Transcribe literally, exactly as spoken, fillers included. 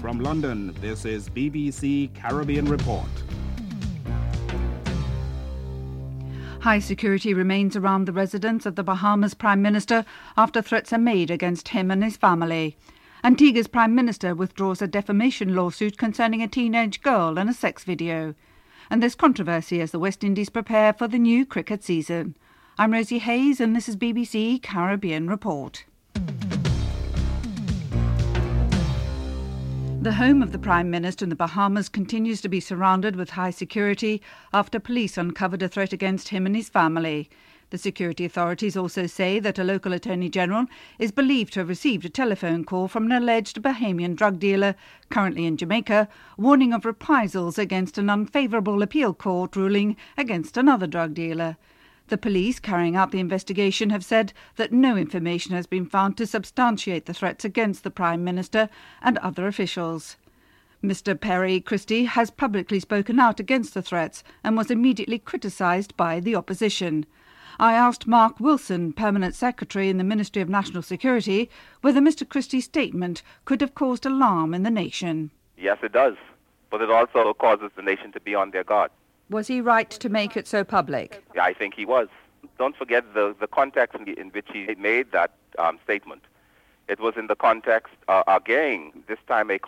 From London, this is B B C Caribbean Report. High security remains around the residence of the Bahamas Prime Minister after threats are made against him and his family. Antigua's Prime Minister withdraws a defamation lawsuit concerning a teenage girl and a sex video. And there's controversy as the West Indies prepare for the new cricket season. I'm Rosie Hayes and this is B B C Caribbean Report. The home of the Prime Minister in the Bahamas continues to be surrounded with high security after police uncovered a threat against him and his family. The security authorities also say that a local Attorney General is believed to have received a telephone call from an alleged Bahamian drug dealer, currently in Jamaica, warning of reprisals against an unfavourable appeal court ruling against another drug dealer. The police carrying out the investigation have said that no information has been found to substantiate the threats against the Prime Minister and other officials. Mister Perry Christie has publicly spoken out against the threats and was immediately criticised by the opposition. I asked Mark Wilson, Permanent Secretary in the Ministry of National Security, whether Mister Christie's statement could have caused alarm in the nation. Yes, it does, but it also causes the nation to be on their guard. Was he right to make it so public? Yeah, I think he was. Don't forget the, the context in, in which he made that um, statement. It was in the context, uh, again, this time a